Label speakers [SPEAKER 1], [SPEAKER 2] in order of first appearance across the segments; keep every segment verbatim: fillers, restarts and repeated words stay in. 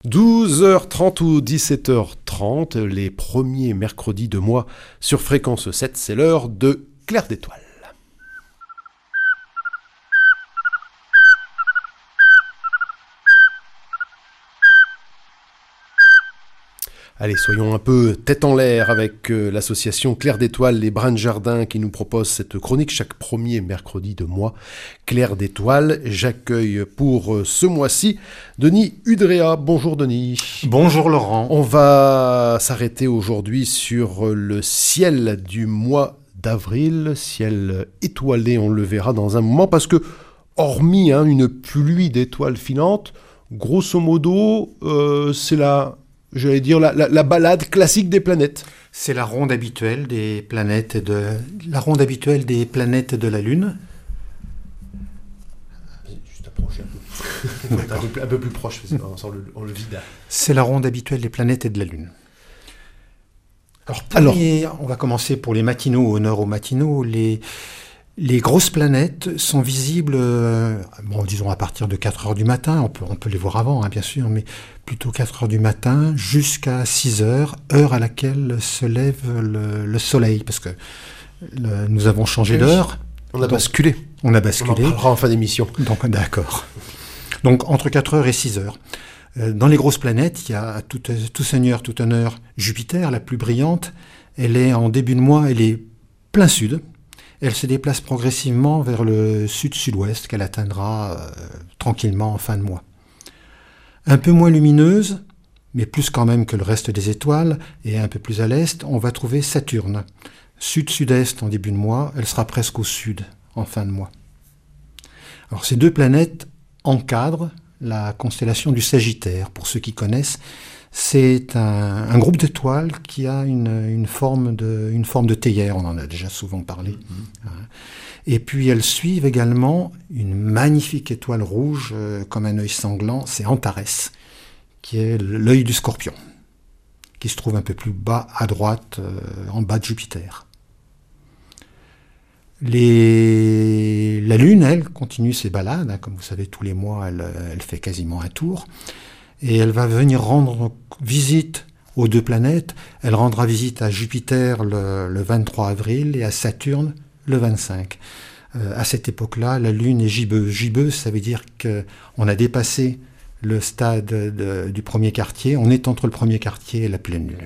[SPEAKER 1] douze heures trente ou dix-sept heures trente, les premiers mercredis de mois sur Fréquence sept, c'est l'heure de Clair d'étoile. Allez, soyons un peu tête en l'air avec euh, l'association Clair d'étoile, les Brins de Jardin qui nous propose cette chronique chaque premier mercredi de mois. Clair d'étoile, j'accueille pour euh, ce mois-ci Denis Udrea. Bonjour Denis.
[SPEAKER 2] Bonjour Laurent.
[SPEAKER 1] On va s'arrêter aujourd'hui sur le ciel du mois d'avril, ciel étoilé, on le verra dans un moment, parce que hormis hein, une pluie d'étoiles filantes, grosso modo, euh, c'est la... J'allais dire la, la, la balade classique des planètes.
[SPEAKER 2] C'est la ronde habituelle des planètes de la ronde habituelle des planètes de la Lune.
[SPEAKER 1] Juste approcher un peu. un, peu un peu plus proche, parce qu'on le, on le vide.
[SPEAKER 2] C'est la ronde habituelle des planètes et de la Lune. Alors, Alors les, on va commencer pour les matinaux, honneur aux matinaux. Les Les grosses planètes sont visibles, euh, bon, disons à partir de quatre heures du matin, on peut, on peut les voir avant, hein, bien sûr, mais plutôt quatre heures du matin jusqu'à six heures, heure à laquelle se lève le, le soleil, parce que le, nous avons changé oui, d'heure.
[SPEAKER 1] On a donc, basculé.
[SPEAKER 2] On a basculé.
[SPEAKER 1] On en parlera en fin d'émission.
[SPEAKER 2] Donc, d'accord. Donc, entre quatre heures et six heures. Euh, dans les grosses planètes, il y a tout, tout seigneur, tout honneur, Jupiter, la plus brillante. Elle est en début de mois, elle est plein sud. Elle se déplace progressivement vers le sud-sud-ouest qu'elle atteindra euh, tranquillement en fin de mois. Un peu moins lumineuse, mais plus quand même que le reste des étoiles, et un peu plus à l'est, on va trouver Saturne. Sud-sud-est en début de mois, elle sera presque au sud en fin de mois. Alors ces deux planètes encadrent la constellation du Sagittaire. Pour ceux qui connaissent, c'est un, un groupe d'étoiles qui a une, une, forme de, une forme de théière, on en a déjà souvent parlé. Mmh. Et puis elles suivent également une magnifique étoile rouge, euh, comme un œil sanglant, c'est Antares, qui est l'œil du Scorpion, qui se trouve un peu plus bas à droite, euh, en bas de Jupiter. Les... La Lune, elle, continue ses balades, hein, comme vous savez, tous les mois, elle, elle fait quasiment un tour. Et elle va venir rendre visite aux deux planètes. Elle rendra visite à Jupiter le, le vingt-trois avril et à Saturne le vingt-cinq. Euh, à cette époque-là, la Lune est gibbeuse. Gibbeuse, ça veut dire qu'on a dépassé le stade de, du premier quartier. On est entre le premier quartier et la pleine Lune.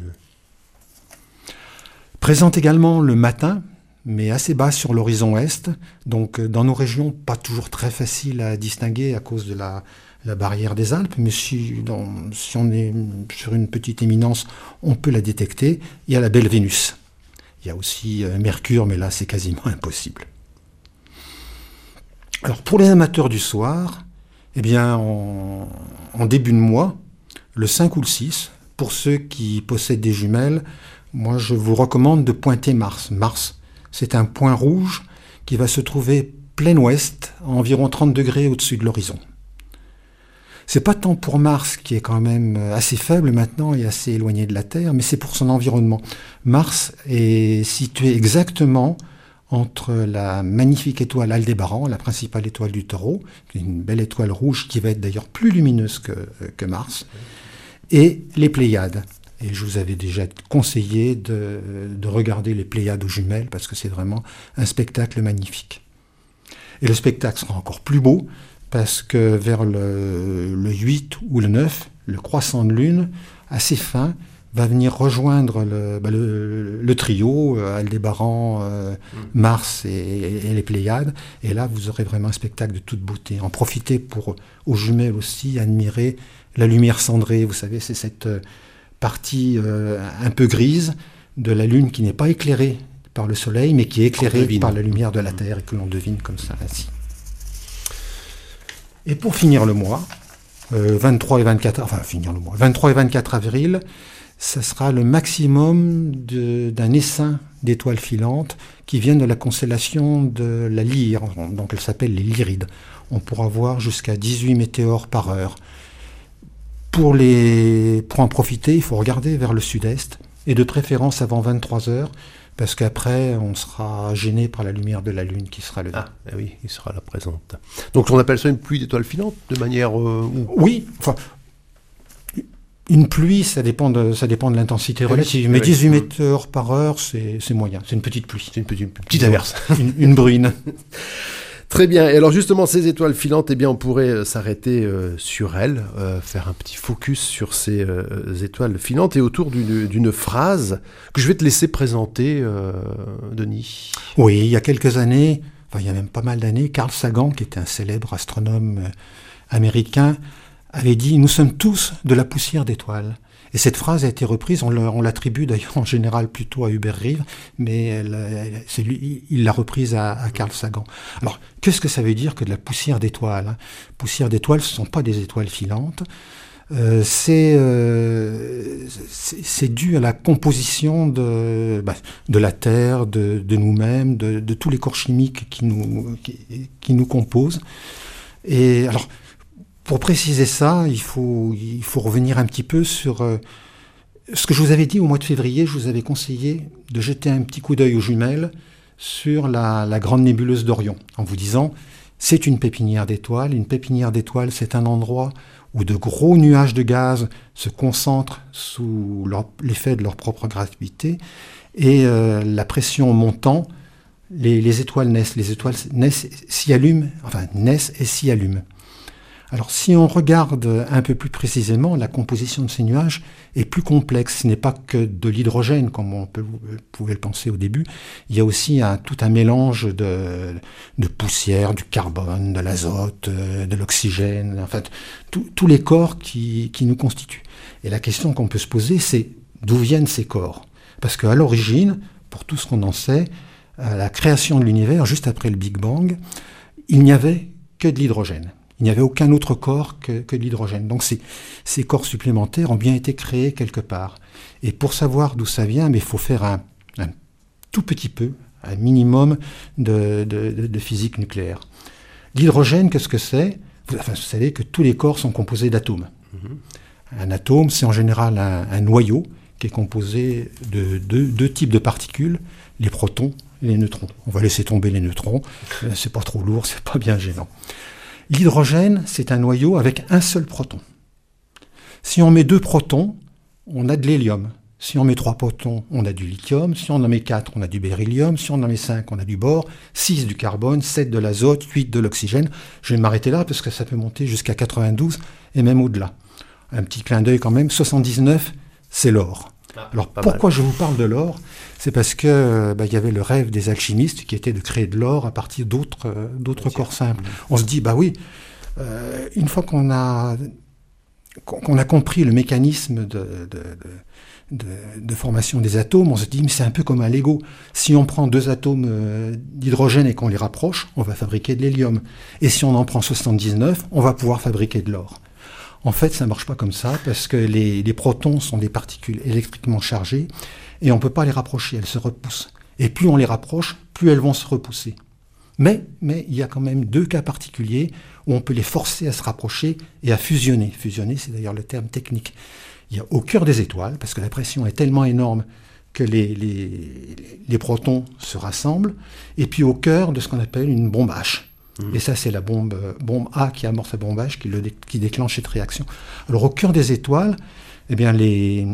[SPEAKER 2] Présente également le matin, mais assez bas sur l'horizon est. Donc dans nos régions, pas toujours très facile à distinguer à cause de la... la barrière des Alpes, mais si, dans, si on est sur une petite éminence, on peut la détecter. Il y a la belle Vénus. Il y a aussi euh, Mercure, mais là, c'est quasiment impossible. Alors, pour les amateurs du soir, eh bien, en, en début de mois, le cinq ou le six, pour ceux qui possèdent des jumelles, moi, je vous recommande de pointer Mars. Mars, c'est un point rouge qui va se trouver plein ouest, à environ trente degrés au-dessus de l'horizon. C'est pas tant pour Mars, qui est quand même assez faible maintenant et assez éloigné de la Terre, mais c'est pour son environnement. Mars est situé exactement entre la magnifique étoile Aldébaran, la principale étoile du Taureau, une belle étoile rouge qui va être d'ailleurs plus lumineuse que, que Mars, et les Pléiades. Et je vous avais déjà conseillé de, de regarder les Pléiades aux jumelles, parce que c'est vraiment un spectacle magnifique. Et le spectacle sera encore plus beau, parce que vers le, le huit ou le neuf, le croissant de lune, assez fin, va venir rejoindre le, bah le, le trio, euh, Aldébaran, euh, mmh. Mars et, et, et les Pléiades. Et là, vous aurez vraiment un spectacle de toute beauté. En profitez pour, aux jumelles aussi, admirer la lumière cendrée. Vous savez, c'est cette partie euh, un peu grise de la lune qui n'est pas éclairée par le soleil, mais qui est éclairée par la lumière de la Terre et que l'on devine comme ça, ainsi. Et pour finir le mois, euh, vingt-trois et vingt-quatre, enfin finir le mois, vingt-trois et vingt-quatre avril, ça sera le maximum de, d'un essaim d'étoiles filantes qui viennent de la constellation de la Lyre, donc elle s'appelle les Lyrides. On pourra voir jusqu'à dix-huit météores par heure. Pour, les, pour en profiter, il faut regarder vers le sud-est, et de préférence avant vingt-trois heures, parce qu'après, on sera gêné par la lumière de la Lune qui sera levée.
[SPEAKER 1] Ah, eh oui, il sera là présente. Donc on appelle ça une pluie d'étoiles filantes, de manière... Euh, où...
[SPEAKER 2] Oui, enfin, Une pluie, ça dépend de, ça dépend de l'intensité relative. Mais dix-huit mètres par heure, c'est, c'est moyen. C'est une petite pluie.
[SPEAKER 1] C'est une petite, une petite averse.
[SPEAKER 2] Une, une bruine.
[SPEAKER 1] Très bien. Et alors justement, ces étoiles filantes, eh bien, on pourrait euh, s'arrêter euh, sur elles, euh, faire un petit focus sur ces euh, étoiles filantes et autour d'une, d'une phrase que je vais te laisser présenter, euh, Denis.
[SPEAKER 2] Oui, il y a quelques années, enfin il y a même pas mal d'années, Carl Sagan, qui était un célèbre astronome euh, américain, avait dit « Nous sommes tous de la poussière d'étoiles ». Et cette phrase a été reprise, on, on l'attribue d'ailleurs en général plutôt à Hubert Reeves, mais elle, elle, c'est lui, il l'a reprise à, à Carl Sagan. Alors, qu'est-ce que ça veut dire que de la poussière d'étoiles, hein? Poussière d'étoiles, ce ne sont pas des étoiles filantes. Euh, c'est, euh, c'est, c'est dû à la composition de, bah, de la Terre, de, de nous-mêmes, de, de tous les corps chimiques qui nous, qui, qui nous composent. Et alors, pour préciser ça, il faut, il faut revenir un petit peu sur euh, ce que je vous avais dit au mois de février. Je vous avais conseillé de jeter un petit coup d'œil aux jumelles sur la, la grande nébuleuse d'Orion, en vous disant c'est une pépinière d'étoiles. Une pépinière d'étoiles, c'est un endroit où de gros nuages de gaz se concentrent sous leur, l'effet de leur propre gravité, et euh, la pression montant, les, les étoiles naissent. Les étoiles naissent, s'y allument, enfin naissent et s'y allument. Alors, si on regarde un peu plus précisément, la composition de ces nuages est plus complexe. Ce n'est pas que de l'hydrogène, comme on peut, vous pouvez le penser au début. Il y a aussi un, tout un mélange de, de poussière, du carbone, de l'azote, de l'oxygène, en fait, tous les corps qui, qui nous constituent. Et la question qu'on peut se poser, c'est d'où viennent ces corps ? Parce qu'à l'origine, pour tout ce qu'on en sait, à la création de l'univers, juste après le Big Bang, il n'y avait que de l'hydrogène. Il n'y avait aucun autre corps que, que l'hydrogène. Donc ces, ces corps supplémentaires ont bien été créés quelque part. Et pour savoir d'où ça vient, mais il faut faire un, un tout petit peu, un minimum de, de, de, de physique nucléaire. L'hydrogène, qu'est-ce que c'est ? vous, enfin, vous savez que tous les corps sont composés d'atomes. Mm-hmm. Un atome, c'est en général un, un noyau qui est composé de deux, deux types de particules, les protons et les neutrons. On va laisser tomber les neutrons, c'est pas trop lourd, c'est pas bien gênant. L'hydrogène, c'est un noyau avec un seul proton. Si on met deux protons, on a de l'hélium. Si on met trois protons, on a du lithium. Si on en met quatre, on a du beryllium. Si on en met cinq, on a du bore. six du carbone, sept de l'azote, huit de l'oxygène. Je vais m'arrêter là parce que ça peut monter jusqu'à quatre-vingt-douze et même au-delà. Un petit clin d'œil quand même, soixante-dix-neuf, c'est l'or. Ah, Alors pourquoi mal. Je vous parle de l'or ? C'est parce que bah, y avait le rêve des alchimistes qui était de créer de l'or à partir d'autres, euh, d'autres corps simples. Mmh. On se dit, bah oui, euh, une fois qu'on a, qu'on a compris le mécanisme de, de, de, de, de formation des atomes, on se dit, mais c'est un peu comme un Lego. Si on prend deux atomes euh, d'hydrogène et qu'on les rapproche, on va fabriquer de l'hélium. Et si on en prend soixante-dix-neuf, on va pouvoir fabriquer de l'or. En fait, ça ne marche pas comme ça, parce que les, les protons sont des particules électriquement chargées, et on ne peut pas les rapprocher, elles se repoussent. Et plus on les rapproche, plus elles vont se repousser. Mais, mais il y a quand même deux cas particuliers où on peut les forcer à se rapprocher et à fusionner. Fusionner, c'est d'ailleurs le terme technique. Il y a au cœur des étoiles, parce que la pression est tellement énorme que les, les, les protons se rassemblent, et puis au cœur de ce qu'on appelle une bombe H. Et ça, c'est la bombe, bombe A qui amorce la bombe H, qui, le dé, qui déclenche cette réaction. Alors, au cœur des étoiles, eh bien, les,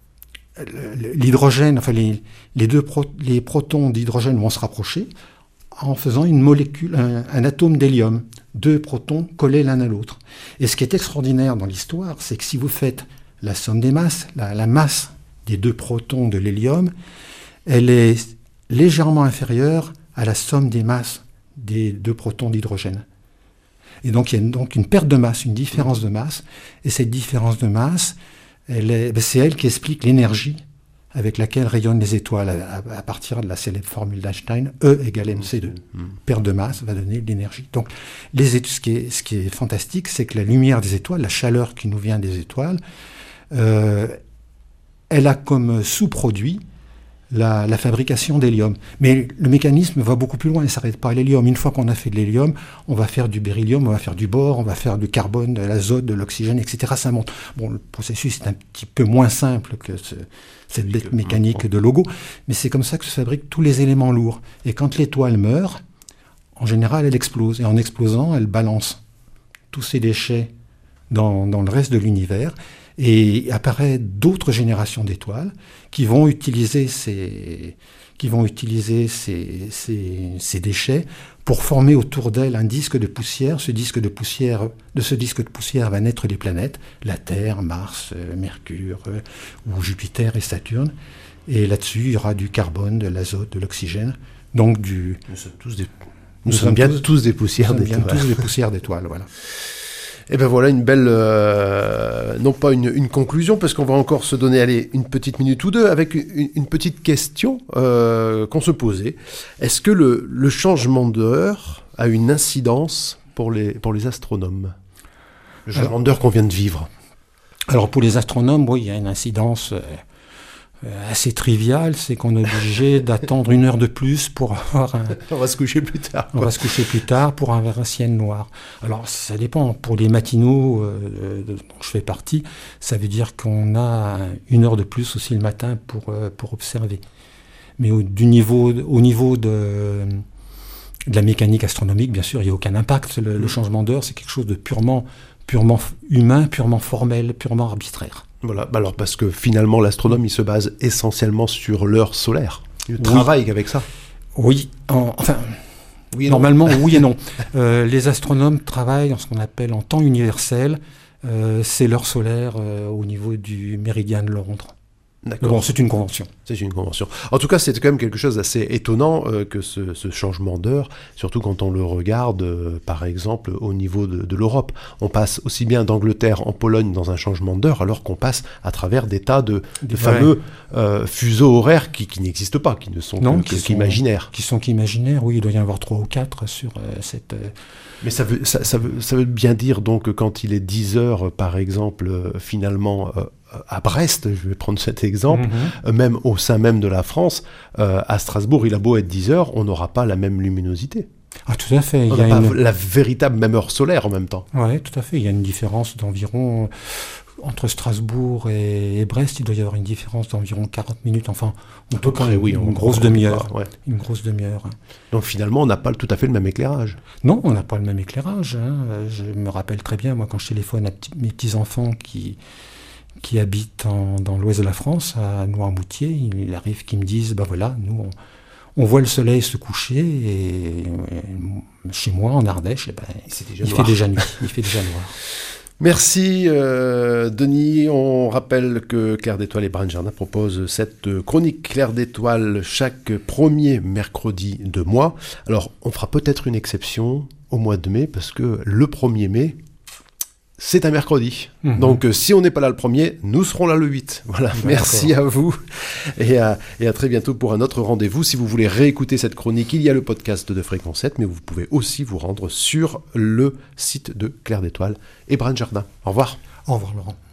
[SPEAKER 2] l'hydrogène, enfin, les, les deux pro, les protons d'hydrogène vont se rapprocher en faisant une molécule, un, un atome d'hélium. Deux protons collés l'un à l'autre. Et ce qui est extraordinaire dans l'histoire, c'est que si vous faites la somme des masses, la, la masse des deux protons de l'hélium, elle est légèrement inférieure à la somme des masses des deux protons d'hydrogène. Et donc il y a donc une perte de masse, une différence de masse, et cette différence de masse, elle est, c'est elle qui explique l'énergie avec laquelle rayonnent les étoiles à, à, à partir de la célèbre formule d'Einstein, E égale M C deux. Mmh. Perte de masse va donner de l'énergie. Donc les, ce, qui est, ce qui est fantastique, c'est que la lumière des étoiles, la chaleur qui nous vient des étoiles, euh, elle a comme sous-produit La, la fabrication d'hélium. Mais le mécanisme va beaucoup plus loin, il ne s'arrête pas à l'hélium. Une fois qu'on a fait de l'hélium, on va faire du beryllium, on va faire du bore, on va faire du carbone, de l'azote, de l'oxygène, et cetera. Ça monte. Bon, le processus est un petit peu moins simple que ce, cette bête mécanique de logo, mais c'est comme ça que se fabriquent tous les éléments lourds. Et quand l'étoile meurt, en général, elle explose. Et en explosant, elle balance tous ces déchets dans, dans le reste de l'univers. Et apparaît d'autres générations d'étoiles qui vont utiliser ces, qui vont utiliser ces, ces, ces déchets pour former autour d'elles un disque de poussière. Ce disque de poussière, de ce disque de poussière va naître des planètes, la Terre, Mars, euh, Mercure, euh, ou Jupiter et Saturne. Et là-dessus, il y aura du carbone, de l'azote, de l'oxygène. Donc du...
[SPEAKER 1] Nous sommes tous des, nous
[SPEAKER 2] nous
[SPEAKER 1] sommes
[SPEAKER 2] sommes
[SPEAKER 1] bien
[SPEAKER 2] tous,
[SPEAKER 1] tous des poussières
[SPEAKER 2] nous sommes bien
[SPEAKER 1] d'étoiles.
[SPEAKER 2] tous des poussières d'étoiles, voilà.
[SPEAKER 1] Et ben voilà une belle, euh, non pas une, une conclusion, parce qu'on va encore se donner allez, une petite minute ou deux avec une, une petite question euh, qu'on se posait. Est-ce que le, le changement d'heure a une incidence pour les, pour les astronomes ? Le changement
[SPEAKER 2] Alors,
[SPEAKER 1] d'heure qu'on vient de vivre.
[SPEAKER 2] Alors pour les astronomes, oui, il y a une incidence euh, assez triviale, c'est qu'on est obligé d'attendre une heure de plus pour avoir un...
[SPEAKER 1] On va se coucher plus tard.
[SPEAKER 2] On va se coucher plus tard pour avoir un ciel noir. Alors ça dépend. Pour les matinaux euh, dont je fais partie, ça veut dire qu'on a une heure de plus aussi le matin pour, euh, pour observer. Mais au, du niveau, au niveau de, de la mécanique astronomique, bien sûr, il n'y a aucun impact. Le, le changement d'heure, c'est quelque chose de purement, purement humain, purement formel, purement arbitraire.
[SPEAKER 1] Voilà, bah alors parce que finalement l'astronome il se base essentiellement sur l'heure solaire. Il travaille avec ça.
[SPEAKER 2] Oui, en, enfin,
[SPEAKER 1] oui
[SPEAKER 2] normalement oui et non. Euh, les astronomes travaillent en ce qu'on appelle en temps universel. Euh, c'est l'heure solaire euh, au niveau du méridien de Londres.
[SPEAKER 1] D'accord.
[SPEAKER 2] Bon, c'est une convention.
[SPEAKER 1] C'est une convention. En tout cas, c'est quand même quelque chose d'assez étonnant euh, que ce, ce changement d'heure, surtout quand on le regarde, euh, par exemple, au niveau de, de l'Europe. On passe aussi bien d'Angleterre en Pologne dans un changement d'heure, alors qu'on passe à travers des tas de, de fameux euh, fuseaux horaires qui, qui n'existent pas, qui ne sont
[SPEAKER 2] non,
[SPEAKER 1] que,
[SPEAKER 2] qui
[SPEAKER 1] que,
[SPEAKER 2] sont,
[SPEAKER 1] qu'imaginaires.
[SPEAKER 2] Qui sont qu'imaginaires, oui, il doit y en avoir trois ou quatre sur euh, cette... Euh...
[SPEAKER 1] Mais ça veut, ça, ça, veut, ça veut bien dire donc que quand il est dix heures, par exemple, euh, finalement... Euh, à Brest, je vais prendre cet exemple, mm-hmm. même au sein même de la France, euh, à Strasbourg, il a beau être dix heures, on n'aura pas la même luminosité.
[SPEAKER 2] Ah, tout à fait.
[SPEAKER 1] On n'a pas une... la véritable même heure solaire en même temps.
[SPEAKER 2] Oui, tout à fait. Il y a une différence d'environ, entre Strasbourg et, et Brest, il doit y avoir une différence d'environ quarante minutes, enfin, on peut quand même, oui, une, grosse demi-heure, ouais. une grosse demi-heure.
[SPEAKER 1] Donc finalement, on n'a pas tout à fait le même éclairage.
[SPEAKER 2] Non, on n'a pas le même éclairage. Hein. Je me rappelle très bien, moi, quand je téléphone à p- mes petits-enfants qui... qui habitent en, dans l'ouest de la France, à Noirmoutier, il arrive qu'ils me disent, ben bah voilà, nous, on, on voit le soleil se coucher, et, et chez moi, en Ardèche, ben, il fait déjà nuit, il fait déjà noir.
[SPEAKER 1] Merci euh, Denis. On rappelle que Clair d'Étoile et Brand Jardin proposent cette chronique Clair d'Étoile chaque premier mercredi de mois. Alors, on fera peut-être une exception au mois de mai, parce que le premier mai, c'est un mercredi. Mmh. Donc, euh, si on n'est pas là le premier, nous serons là le huit. Voilà. D'accord. Merci à vous. Et à, et à très bientôt pour un autre rendez-vous. Si vous voulez réécouter cette chronique, il y a le podcast de Fréquence sept, mais vous pouvez aussi vous rendre sur le site de Clair d'Étoile et Brand Jardin. Au revoir.
[SPEAKER 2] Au revoir, Laurent.